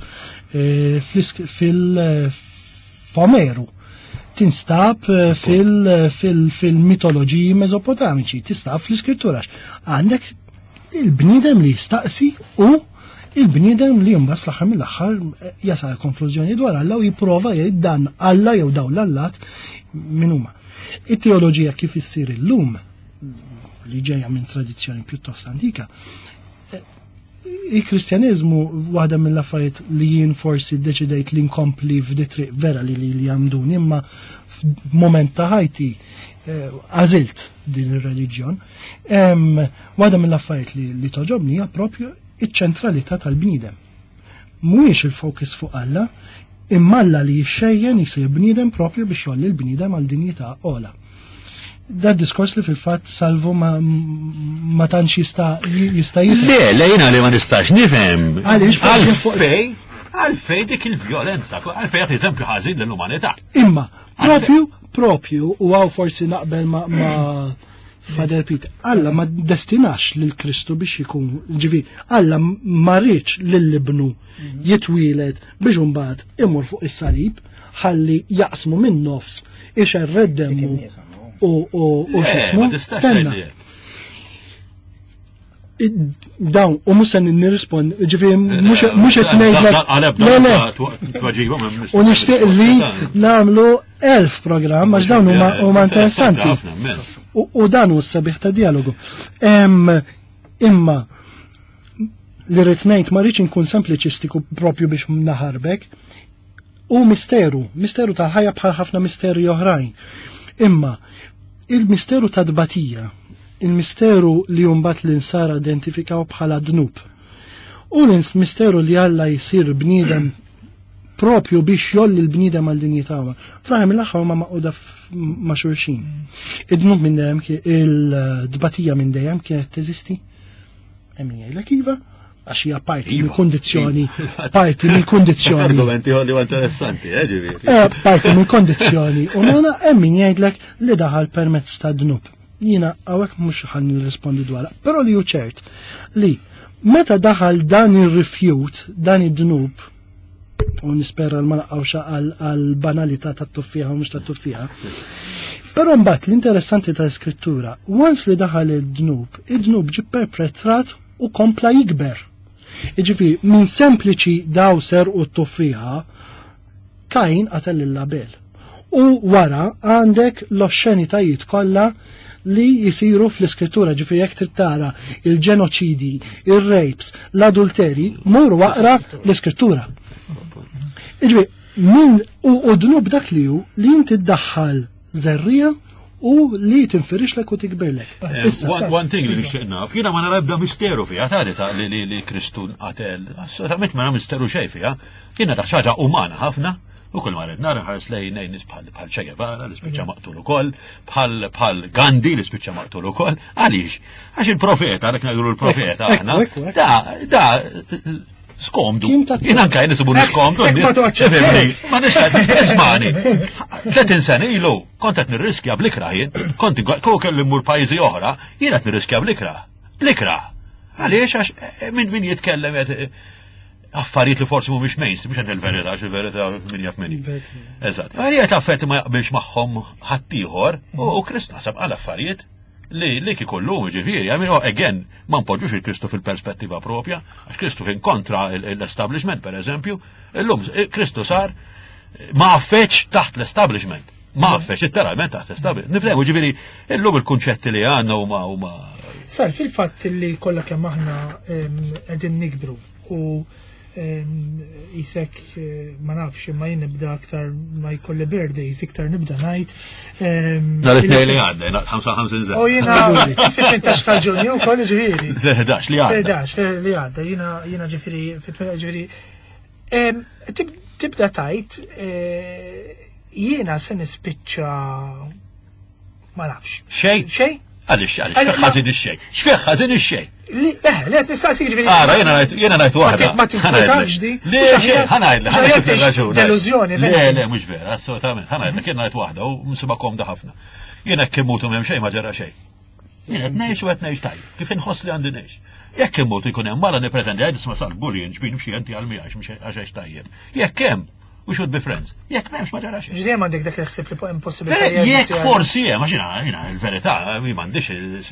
fil-Omeru. Tinstab fil-mitoloġiji mezopotamiċi, tinstab fl-iskrittura. Għandek il-bniedem li jistaqsi u il-bniedem li jumbat fl-aħħar mill-aħħar jasal konklużjoni dwar Alla u jipprova jgħid dan Alla jew dawn l-Allat min huma. It-teoloġija kif issir illum li ġejja minn tradizzjoni pjuttost antika. Il-Kristjaneżmu waħda mill-affarijiet li jien forsi ddeċidejt li nkompli f'ditri vera li għamduni, imma f'mument ta' ħajti għażilt din ir-reliġjon. Waħda mill-affarijiet li toġobni hija proprju iċ-ċentralità tal-bniedem. Mhuwiex il-fokus fuq Alla, imma Alla li jixxejjen jsir bniedem proprju biex jolli l-bniedem għal dinjità ogħla. Da diskors li fil-fatt Salvo ma tantx jista' jifhem. Le jiena li ma nistax nifhem. Għalfej dik il-vjolenza, għalfej għat eżempju ħażin lill-umanità. Imma propju u għaw forsi naqbel ma' Fader Peter, Alla ma destinax lil Kristu biex jkun ġifi, Alla ma rridx lill-ibnu jitwieled biex imbagħad imur fuq is-salib ħalli jaqsmu minn nofs ixerred demmu u xismu, stenna. Dawn, u musen nirrispond, ġifi, mux etnejdlek, le, u nishtiq li namlu 1000 program, għax dawn huma interessanti. U dan u s-sabiħ ta' dialogu. Imma, li ritnejt ma rridx nkun sempliċistiku propju biex naħarbek, u misteru tal-ħajja bħal ħafna misteri oħrajn. Imma, il-misteru ta' dbatija, il-misteru li jumbat l-insar identifikaw bħala dnub, u l-misteru li Alla jisir bniedem propju biex jolli l-bniedem għal dinjitawa. Fl-ħar mill-aħħar ma maquda ma' xulxin. Id-dnub minn dejjem, il-dbatija minn dejjem kienet teżisti? Emmin jgħidlek iva? Għax hija parti mill-kondizzjoni. Argumenti għolli interessanti, ġifieri. Parti mill-kondizzjoni. U nana emmin jgħidlek li daħal permezz ta' dnub. Jiena hawnhekk mhux ħan nirrispondi dwarha, però li hu ċert li meta daħal dan ir-rifjut, dan id-dnub, u nispera ma naqgħux għall-banalità tat-tuffieħa u mhux tat-tuffieħa. Però mbagħad l-interessanti tal-iskrittura, once li daħal id-dnub ġie perpetrat u kompla jikber. Iġifi, minn sempliċi dawser u t-tuffiħa, Kajn qatel l-Abel. U wara għandek l-oxxenitajiet kollha li jisiru fl-iskrittura, ġifi jekk tara il-ġenoċidi, il-rapes, l-adulteri, mur waqra l-iskrittura. Iġifi, u dnub dak li hu li inti ddaħħal żerrija u li tinfirixlek u tikbirlek. One thing li nixtieq naf, jiena ma nara ebda misteru fiha ta' li Kristu qatel, assolutament ma nara misteru xejn fiha. Jiena dak xi ħaġa umana ħafna, u kull marret nara ħares lejn nies bħal Che Guevara li spiċċa maqtul ukoll, bħal Gandhi li spiċċa maqtul ukoll. Għaliex? Għax il-profeta, dak ngħidu l-profeta aħna, da skomdu. Jien anke nisibu niskomdu. Ma nixtieq ismani. 30 sena ilu kont qed nirriskja bl-ikra jien, kont kelli mmur pajjiżi oħra, jien qed nirriskja bl-ikra. Bl-ikra. Għaliex għax min jitkellem affarijiet li forsi mhumiex mainstream, biex il-verità, il-verità min jaf minni. Eżatt. Għalijiet affetti ma jaqbilx magħhom ħaddieħor u Krist naħseb għal affarijiet li kikollu ġifieri, again, ma npoġġux il-Kristu fil-perspettiva propja, għax Kristu kien kontra l-establishment, per eżempju, illum Kristu sar ma affeċ taħt l-establishment, ma affeċ literalment taħt l-establishment. Nifhemu ġifieri illum il-kunċetti li għandna huma. Sar fil-fatt li kollha kemm aħna qegħdin nikbru u jisek ma nafx imma jien nibda aktar ma jkolli birthdays iktar nibda ngħid. L-itnej li għadda, 55 żgħar. U jiena fit-18 ta' Ġunju wkoll ġifieri. 11 li għadda. 11 li għadda, jiena ġifieri tibda tajt jiena se nispiċċa ma nafx. Xejn? Għalix, ħażin ix-xejn. X'fih ħażin ix-xejn? li tistaqsi ġifieri. Jiena ngħid waħda. Ma tinkwetax di. Le ħanajdlek raġun. Delużjoni. Le mhux vera, assolutament. Ħanajdlek jien ngħid waħda u msibha komda ħafna. Jien hekk immutu m'hemm xejn ma ġara xejn. Jien qed ngħix u qed ngħix tajjeb, kif inħoss li għandi ngħix. Jekk immutu jkun hemm mara nippretendi għajd isma' sal-bullying ġbin xi enti għal miegħek mhux għax tajjeb. Jekk hemm we should be friends. Jekk m'hemmx ma ġara xejn. Ġdejjem għandek dak li ħsib li impossibbli. Jekk forsi hemm għax jiena l-verità mi m'għandix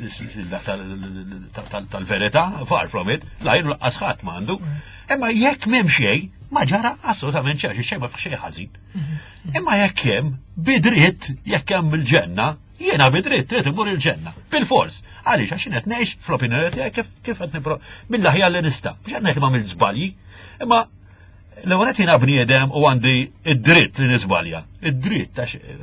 tal-verità far from it, la jien laqqas ħadd m'għandu. Imma jekk m'hemm xejn ma ġara assolutament xejn ma xejn ħażin. Imma jekk hemm bidritt jekk hemm il-ġenna, jiena bidritt trid imur il-ġenna. Bil-fors. Għaliex għax qed ngħix fl-opinjoni tiegħek kif qed nipro mill-aħjar li nista'. Biex qed ngħid ma mill-żbalji, imma l-għonet jina bniedem u għandi id-dritt li nisbalja. Id-dritt,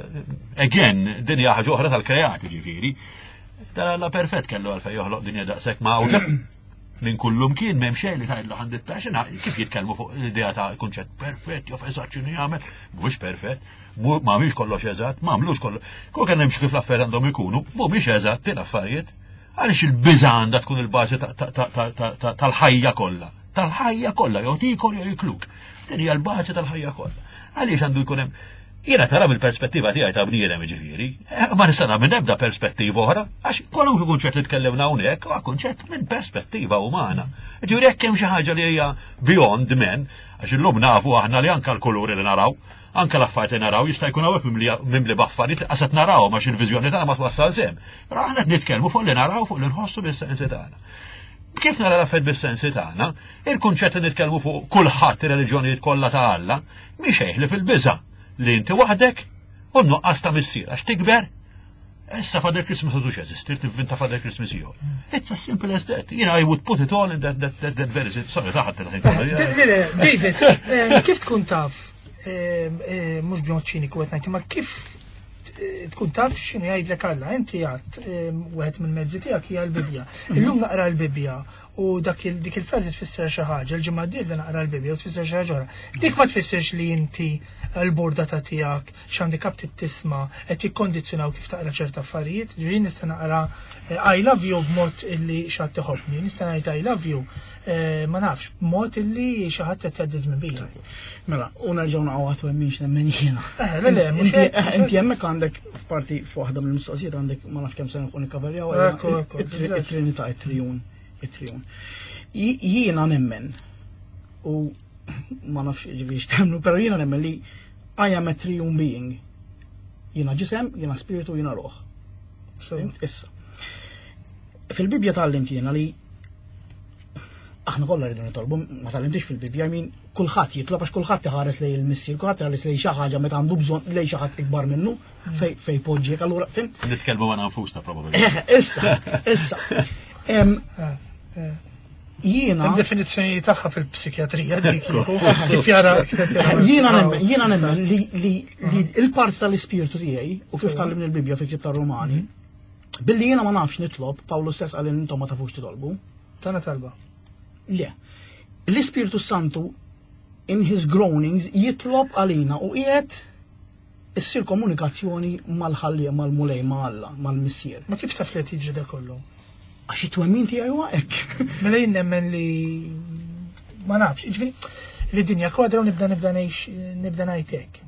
again, dinja ħaġa oħra tal-kreati ġifiri. La perfett kellu għalfej joħloq dinja daqsek mawġa. Minn kullum kien m'hemm xejn li tgħidlu ħandit xina kif jitkellmu fuq l-idea ta' kunċett perfett, jof eżatt x'inhu jagħmel, mhuwiex perfett, m'għamilx kollox eżatt, m'għamlux kollox. Kol kien hemm kif l-affarijiet għandhom ikunu, mhumiex eżatt l-affarijiet. Għaliex il-biża għandha tkun il-bażi tal-ħajja kollha. Tal-ħajja kollha, jew tikol jew jikluk. Din hija l-bażi tal-ħajja kollha. Għaliex għandu jkun hemm jiena tara mill-perspettiva tiegħi ta' bniedem ġifieri, ma nista' nagħmel ebda perspettiva oħra, għax kwalunkwe kunċett li tkellimna hawnhekk huwa kunċett minn perspettiva umana. Ġifieri hekk hemm xi ħaġa li hija beyond men, għax illum nafu aħna li anke l-kuluri li naraw, anke l-affarijiet li naraw jista' jkun hawnhekk mimli b'affarijiet li qasad naraw għax il-viżjoni tagħna ma twassal sehem. Però aħna qed nitkellmu fuq li naraw fuq li nħossu bis-sensi tagħna. Kif nara l-affett bis-sensi tagħna, il-kunċett li nitkellmu fuq kulħadd ir-reliġjonijiet kollha ta' Alla mhix eħli fil-biża' li inti waħdek u nuqqas ta' missier għax tikber. Issa Father Christmas għadux jeżisti, tivvinta Father Christmas ieħor. It's as simple as that. I would put it all in that very sorry taħat David, kif tkun taf mhux b'mod ċiniku qed ngħid, ma kif tkun taf x'inhu jgħidlek Alla, inti għadt wieħed mill-mezzi tiegħek hija l-Bibja. Illum naqra l-Bibja u dik il-frażi tfisser xi ħaġa, il-ġimgħa d-dieħla naqra l-Bibja u tfisser xi ħaġa oħra. Dik ma tfissirx li inti l-bordata tiegħek x'handikap tisma' qed jikkondizzjonaw kif taqra ċerta affarijiet. Ġifieri nista' naqra I love you b'mod illi xi ħadd iħobbni, nista' ngħid I love you ma nafx b'mod illi xi ħadd qed jgħaddi żmien bija. Mela, u nerġgħu naqgħu għad m'hemmx nemmen jiena. Inti hemmhekk għandek f'parti f'waħda mill-mistoqsijiet għandek ma nafx kemm se nkun ikkaverjaw it-Trinità, it-Trijun. Jiena nemmen u ma nafx ġifieri x'temnu, però jiena nemmen li I am a triune being. Jiena ġisem, jiena spiritu, jiena ruħ. Issa. Fil-Bibja tallimt jiena li aħna kollha rridu nitolbu, ma tallimtix fil-Bibja, kulħadd jitlob għax kulħadd iħares lejn il-missier, kulħadd iħares lejn xi ħaġa meta għandu bżonn lejn xi ħadd ikbar minnu fejn poġġiek allura fimt. Nitkellmu ma nafusna probabbilment. Issa. Jiena definizzjoni tagħha fil-psikjatrija dik kif jara jiena nemmen li il-parti tal-ispirtu tiegħi u kif tallimni l-Bibja fil-Ktieb tar-Rumani billi jiena ma nafx nitlob, Pawlu stess qal intom ma tafux titolbu. Tana talba. Le. L-Ispirtu Santu in his groanings jitlob għalina u qiegħed issir komunikazzjoni mal-ħallija mal-mulej mal-missier. Ma kif taf li tiġri da kollu? Għax it-twemmin tiegħi huwa hekk. Mela jien nemmen li ma nafx, jiġifieri li dinja kwadra u nibda ngħid hekk.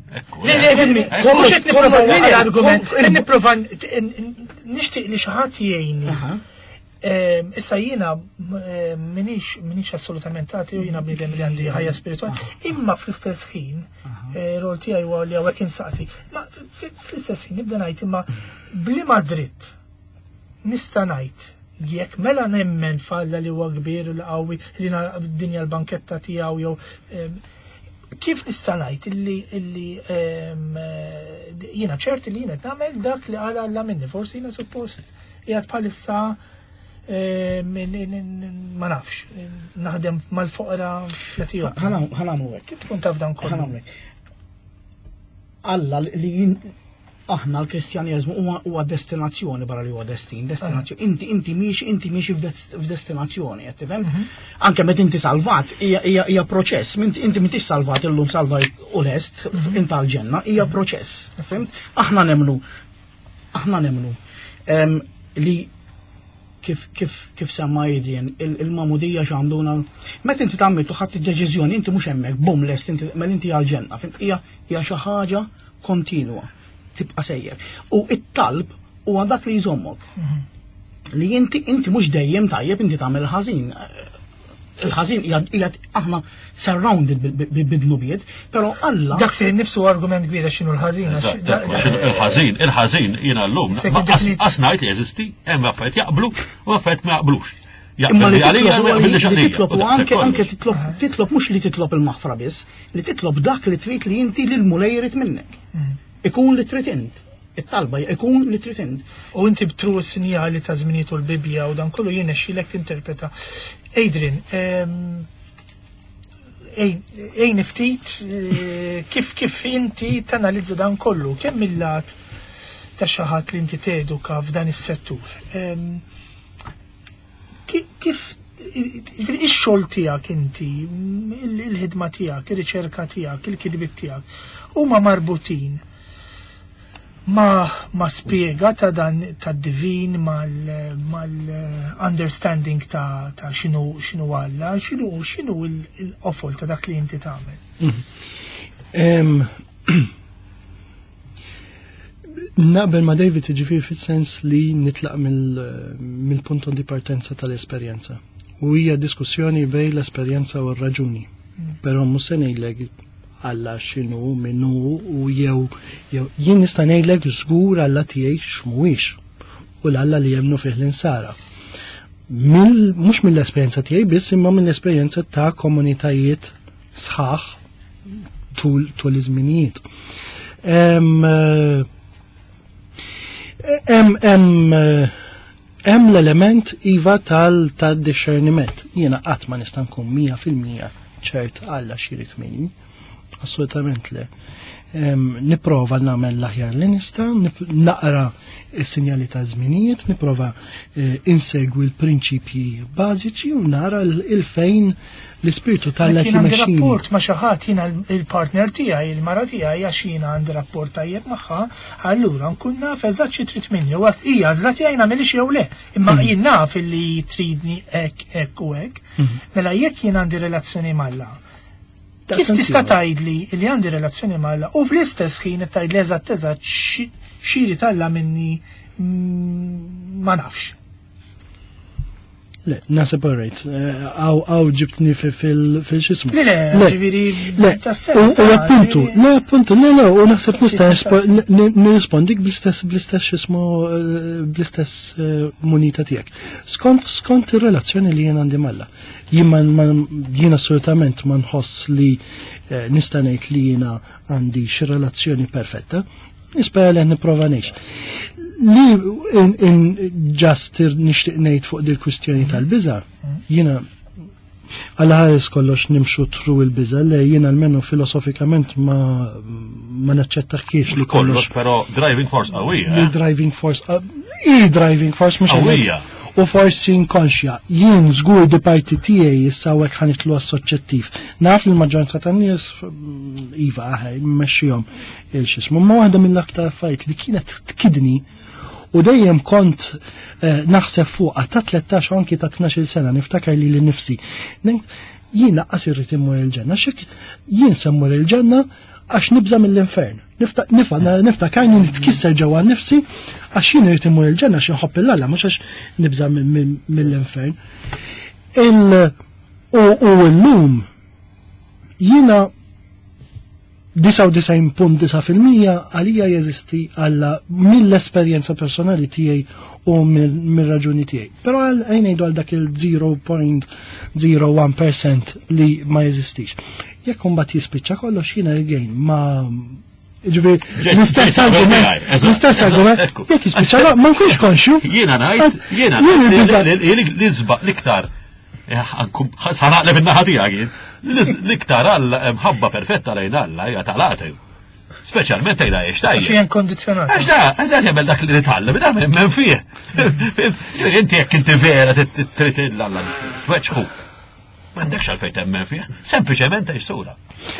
Nipprova nixtieq li xi ħadd jgħinni. Issa jiena minix assolutament tagħti u jiena bniedem li għandi ħajja spiritwali, imma fl-istess ħin rol tiegħi huwa li hawnhekk insaqsi. Ma fl-istess ħin nibda ngħid imma bliema dritt nista' ngħid jekk mela nemmen falla li huwa kbir u qawwi li d-dinja l-banketta tiegħu jew kif nista' ngħid illi jiena ċerti li jiena qed nagħmel dak li qal Alla minni, forsi jiena suppost qiegħed bħalissa ma nafx, naħdem mal-foqra fl-Etjopja. Ħanamlu hekk. Kif tkun taf dan kollu? Alla li aħna l-Kristjaneżmu huwa destinazzjoni barra li huwa destin, destinazzjoni. Inti miexi f'destinazzjoni, qed tifhem? Anke meta inti salvat hija proċess, inti m'intix salvat illum salvajt u lest inta l-ġenna, hija proċess, fimt? Aħna nemnu li kif semma Adrian, il-mamudija x'għanduna. Meta inti tagħmel ħadd id-deċiżjoni, inti mhux hemmhekk bum lest meta inti għall-ġenna, fimt? Hija xi ħaġa kontinwa. Tibqa' sejjer. U it-talb huwa dak li jżommok. Li inti mhux dejjem tajjeb inti tagħmel ħażin. Il-ħażin hija aħna surrounded bid-dnubiet, però Alla dak fi nifsu argument kbir x'inhu l-ħażin. Il-ħażin jiena llum ngħid li jeżisti, hemm affarijiet jaqblu u affarijiet ma jaqblux. Imma li titlob u anke titlob mhux li titlob il-maħfra biss, li titlob dak li trid li inti lil mulej jrid minnek. Ikun li trid int. It-talba ikun li trid int. U inti btru s-sinjali ta' żminijiet u l-Bibja u dan kollu jien xilek tinterpreta. Adrian, ftit kif inti tanalizza dan kollu, kemm il-lat ta' xi ħadd li inti teduka f'dan is-settur. Kif ix-xogħol tiegħek inti, il-ħidma tiegħek, ir-riċerka tiegħek, il-kidbiet tiegħek huma marbutin ma spiega ta' dan ta' divin mal-understanding ta' xinu Alla, xinu l-qofol ta' dak li inti tagħmel. Naqbel ma' David ġifir fil-sens li nitlaq mill-punt di partenza tal-esperjenza. U hija diskussjoni bej l-esperjenza u r-raġuni. Però mhux se ngħidlek Alla x'inhu minnu u jew jien nista' ngħidlek żgur Alla tiegħi x'mhuwiex u l-Alla li jemnu fih l-insara. Mhux mill-esperjenza tiegħi biss imma mill-esperjenza ta' komunitajiet sħaħ tul iż-żminijiet. Hemm l-element iva tal-discerniment. Jiena qatt ma nista' nkun 100% ċert Alla x'irid minni. Assolutament le. Niprova nagħmel l-aħjar li nista', naqra s-sinjali ta' żminijiet, niprova insegwi l-prinċipji bażiċi u nara il-fejn l-ispirtu tal-lati mexxini. Għandi rapport ma' xi ħadd jiena il-partner tiegħi, il-mara tiegħi għax jiena għandi rapport tajjeb magħha, allura nkun naf eżatt xi trid minni u hija għażla tiegħi nagħmilx jew le. Imma jien naf illi tridni hekk u hekk, mela jekk jien għandi relazzjoni mal-Alla. Kif tista' tgħidli li għandi relazzjoni mal-Alla u fl-istess ħin tgħidli eżatt xiri Alla minni ma nafx. Le, nasib alright. Għaw ġibtni fil-xismu. Le, ġiviri, appuntu, u naħseb nirrispondik bl-istess xismu, bl-istess munita tijak. Skont il-relazzjoni li jena għandi Alla. Jien assolutament ma nħoss li nistanejt li jena għandi xi relazzjoni perfetta, nispera li niprova nex. li ġast nixtieq ngħid fuq dil-kwistjoni tal-biża, jiena għal-ħares kollox nimxu tru il-biża li jiena almenu filosofikament ma naċċettax li kollox, però driving force qawwija. Li driving force driving force mhux qawwija. U forsi inkonxja, jien żgur di parti tiegħi issa hekk ħanitlu assoċjattiv. Naf li l-maġġoranza tan-nies iva mmexxihom il-xismu, ma waħda mill-aktar affarijiet li kienet tkidni u dejjem kont naħseb fuqha ta' 13 anki ta' 12 sena niftakar li nifsi. Jien naqqas irrid immur il-ġenna, xek jien semmur il-ġenna għax nibża mill-infern. Niftakar li nitkisser ġewwa nnifsi għax jien irid immur il-ġenna xi nħobb il-Alla mhux għax nibża mill-infern. U llum jiena 99.9% għalija jeżisti Alla mill-esperjenza personali tiegħi u mill-raġuni tiegħi. Però ngħidu għal dak il-0.01% li ma jeżistix. Jekk imbagħad jispiċċa kollox jiena again ma L-istess argument, jekk jispiċċa ma nkunx konxju. Jiena ngħid l-iktar ħanaqleb in-naħa tiegħek l-iktar Alla mħabba perfetta lejn Alla hija tal-għatew. Speċjalment tgħidha għex tajjeb. Xi kondizjonat. Għax da jagħmel dak li nitgħallem, da m'hemm fih. Inti jekk inti vera trid Alla tweġħu. M'għandekx għalfejn temmen fih, sempliċement għex sura.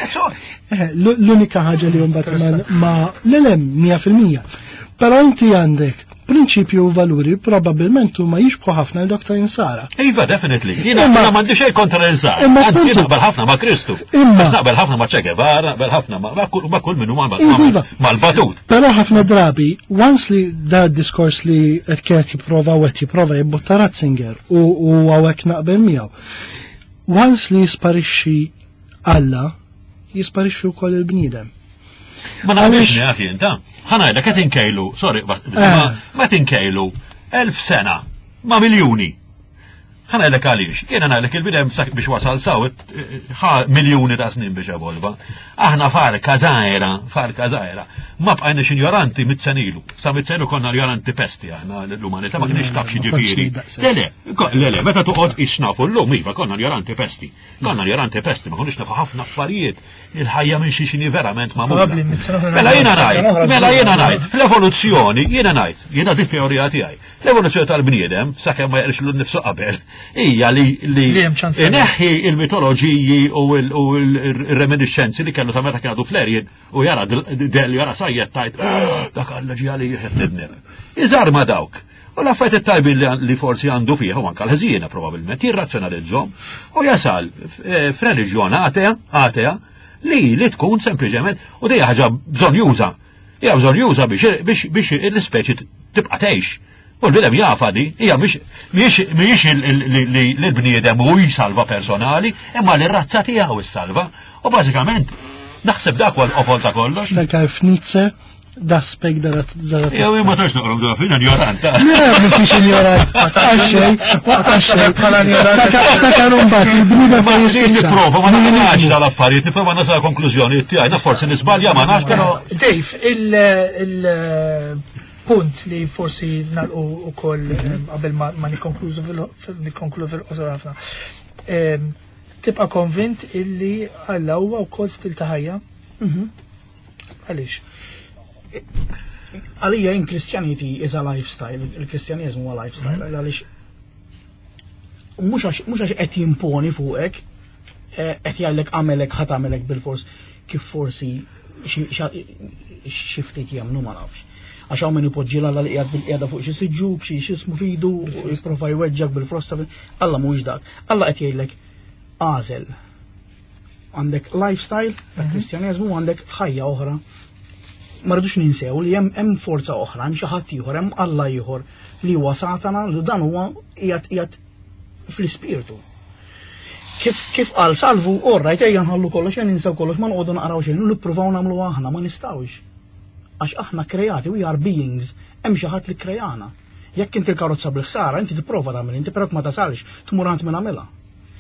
L-unika ħaġa li mbagħad ma l-elem 100%. Però inti għandek prinċipju u valuri probabbilment huma jixbħu ħafna l-Dr. Insara. Iva, definitely. Jiena m'għandi xejn kontra Insara. Anzi naqbel ħafna ma' Kristu. Naqbel ħafna ma' Che Guevara, naqbel ħafna ma' kull min huwa mal-batut. Però ħafna drabi, once li da diskors li qed jipprova jibbutta Ratzinger u hawnhekk naqbel miegħu. Once li jisparixxi Alla, jisparixxi wkoll il-bniedem. Ma naqbilx neħi inta. ħanajda qed inkejlu, sorry, ma tinkejlu 1000 sena ma' miljuni. ħanajdlek għaliex, jiena ngħidlek il-bidem biex wasal saw miljuni ta' snin biex evolva. Aħna farka żgħira, ma bqajniex ignoranti mit-senilu. Sa mit-senilu konna ignoranti pesti aħna l-umanità ma kienx taf xi ġifieri. Le, meta toqgħod ixnafu llum iva konna ignoranti pesti. Konna ignoranti pesti, ma konniex nafu ħafna affarijiet. Il-ħajja minn xi xini verament ma' Mela jiena ngħid, fl-evoluzzjoni jiena di teorija tiegħi. L-evoluzzjoni tal-bniedem sakemm ma jaqrix l-nifsu qabel hija li ineħħi il-mitoloġiji u il-reminiscenzi li kellu ta' meta kienu flerjen u jara del jara sajjed tajt dak Alla ġi għali jħed. Iżar ma dawk. U l-affarijiet tajbin li forsi għandu fiha u anke l-ħżiena probabbilment jirrazzjonalizzhom u jasal f'reliġjon atea li tkun sempliċement u dejja ħaġa bżonn juża. Hija bżonn juża biex l-ispeċi tibqa' tgħix. U l-bidem jafadi, hija mhijiex l-bniedem u jisalva personali, imma l-razza tiegħu jissalva. U bażikament naħseb dak wal qofol ta' kollox. Dak għarf Nietzsche daspek Zarathustra. Jew ma tax noqgħod dafin ignorant. Le, mhix ignorant. Għaxxej bħala ignorant. Ta' kanu mbagħad il-bniedem ma jispiċċa. Nipprova ma nagħmilx dal-affarijiet, nipprova nasal konklużjoni tiegħi, naf forsi nisbalja ma nafx però. Dave, punt li forsi nalqu u koll qabel ma nikonklu fil-qosor ħafna. Tibqa konvint illi Alla huwa wkoll stil ta' ħajja? Għaliex? Għalija in Christianity is a lifestyle, il-Kristjanizmu huwa lifestyle, għaliex mhux għax qed jimponi fuqek, qed jgħidlek għamelek ħadd għamelek bil-fors kif forsi xi ftit jagħmlu ma nafx. Għax hawn min ipoġġilha Alla li qiegħed bil-qiegħda fuq xi siġġub, xi x'ismu fidu, jipprova jweġġak bil-frosta. Alla mhux dak. Alla qed jgħidlek għażel. Għandek lifestyle ta' Kristjaneżmu u għandek ħajja oħra. Ma rridux ninsew li hemm forza oħra, hemm xi ħadd ieħor, hemm Alla ieħor li huwa Satana li dan huwa qiegħed fl-ispirtu. Kif qal salvu orrajt ejja nħallu kollox, ejja ninsew kollox, ma nqogħdu naqraw xejn, nippruvaw nagħmlu aħna, ma nistgħux. Għax aħna krejati, we are beings, hemm xi ħadd li krejana. Jekk inti l-karozza bil-ħsara, inti tipprova tagħmel, inti perok ma tasalx, tmur ant minn għamilha.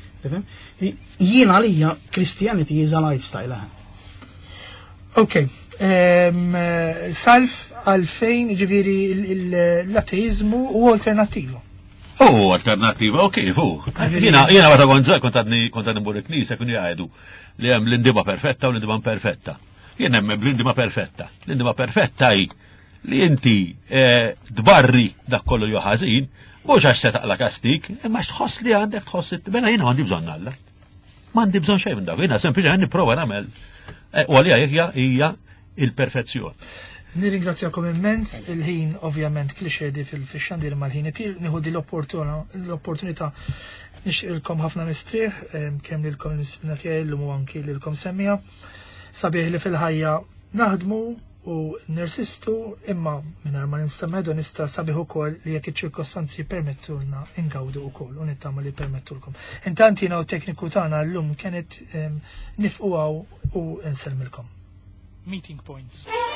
Jien għalija Christianity is a lifestyle. Okay, Salf għalfejn ġiviri l-ateizmu u alternativu. Alternativa, fu. Jina għata għonza, kontadni mbur il-knisa, kun jgħajdu li hemm l-indima perfetta u l-indima perfetta. Jien hemm l-indima perfetta. L-indima perfetta hi li inti dbarri dak kollu joħazin, mhux għax se taqla kastik, imma tħoss li għandek tħoss bella jiena għandi bżonn Alla. M'għandi bżonn xejn minn dak, jiena sempliċement nipprova nagħmel. U għalija hija il-perfezzjon. Nirringrazzjakom immens, il-ħin ovvjament kliexedi fil-xandir mal-ħin itir, nieħu l-opportunità nixqilkom ħafna mistrieħ, kemm lilkom il-misfina tiegħi llum u anki lilkom semmija. Sabiħ li fil-ħajja naħdmu u nirsistu, imma mingħajr ma nistamedu nista' sabiħ ukoll li jekk iċ-ċirkostanzi permettulna ingawdu wkoll u nittama li permettulkom. Intant jiena u tekniku tagħna llum kienet nifqu u nselmilkom. Meeting points.